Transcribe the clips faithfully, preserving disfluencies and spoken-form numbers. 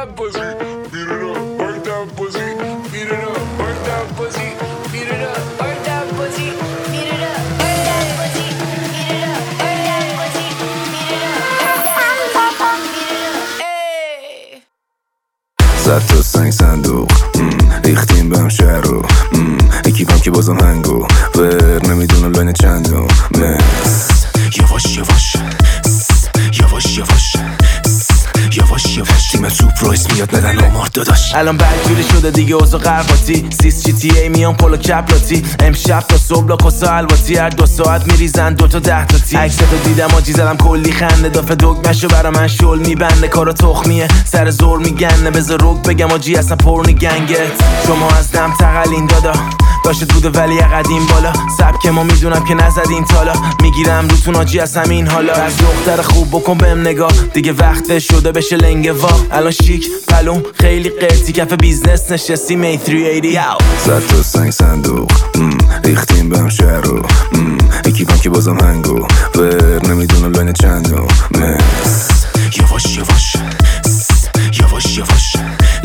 that pussy, beat it up, work that pussy, beat it up, work that pussy, beat it up, work that pussy, beat it up, work that pussy, beat it up, work that pussy, beat it up, beat it up, hey. زد تو سنگ صندوق ریختیم بهم شهر رو اکیپم که بازم هنگو ور نمیدونم لاین چندم مس یواش یواش یواش یواش یواش یواش تیم سوپ رویس میاد ندن آمار داداش الان بدجوری شده دیگه اوضاع قرقاتی سیس جی تی ای میان پولو کپلاتی امشب تا صبح لاکوسا الواتی هر دو ساعت میریزن دوتا ده تا تی عکستو دیدم آجی زدم کلی خنده دافه دگمشو برا من شل میبنده کارا تخمیه سر زور میگنه بذار روک بگم آجی اصلا پرنی گنگت شما از دم تقلین دادا داشت بوده ولی قدیم بالا سبک ما میدونم که نزدین تالا میگیرم روتون آجی از همین حالا از دختر خوب بکن بهم نگاه دیگه وقت شده بشه لنگه وا الان شیک پلوم خیلی قرتی کف بیزنس نشستی می سیصد و هشتاد زد تو سنگ صندوق ریختیم بهم شهر رو اکیپم که بازم هنگو ور نمیدونم لاین چندم مس یواش یواش یواش یواش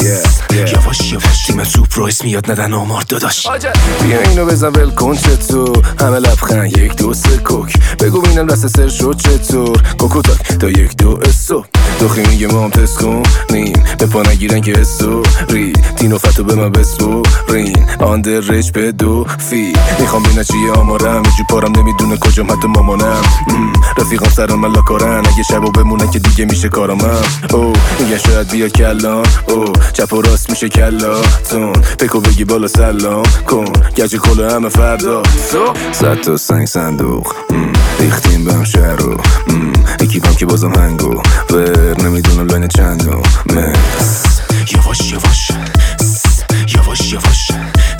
یواش یواش تیم سوپ رویس میاد ندن آمار داداش بیا اینو بزن ول کن چطور همه لبخند یک دو سه کوک بگو بینم دست سر شد چطور کوکو تاک تا یک دو اسو دوخی میگه ما هم تست کن نیم به پا نگیرن که اسو ری تینو فتو به من بسپو رین آندر ریچ به دو فی میخوام بینه چیه آمارم یه جو پارم نمیدونه کجام حتی مامانم رفیقام سران من لاکارن اگه شبو بمونه که دیگه میشه کارامم او میگن شاید بیا کلان او چپ و راست میشه کلاتون بکو بگی بالا سلام کن گج کلو همه فردا زد تو سنگ صندوق ریختیم بهم شهر رو اکیپم که بازم هنگو ور نمیدونم لاین چندم مس یواش یواش یواش یواش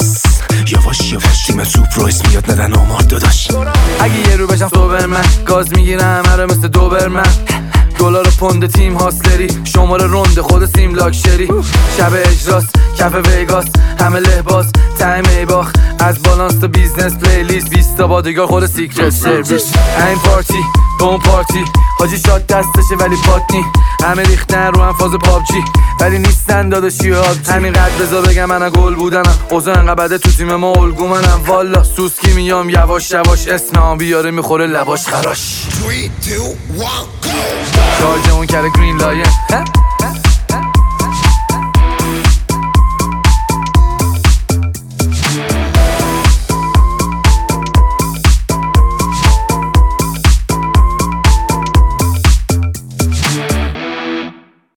یواش یواش تیم سوپ رویس میاد ندن آمار داداش اگه یه رو بشم سوبرمن گاز میگیرم هره مثل دوبرمن دلار پوند تیم هاسلری شماره رونده خود سیم لاکشری شب اجراست کف ویگاس همه لحباس تایم ای باخ از بالانس تا بیزنس پلیلیست بیست تا بادیگار خود سیکرت سرویس این پارتی به اون پارتی حاجی شاد دستشه ولی پاتنی همه ریختن رو هم فاز پابجی ولی نیستن داداشی و آبجی همین قد بذار بگم من گل بودنم اوضاع انقدر بده تو تیم ما الگو منم والا سوسکی میام یواش یواش اسمم بیاره میخوره لباش خراش شارژ اون کره گرین لاین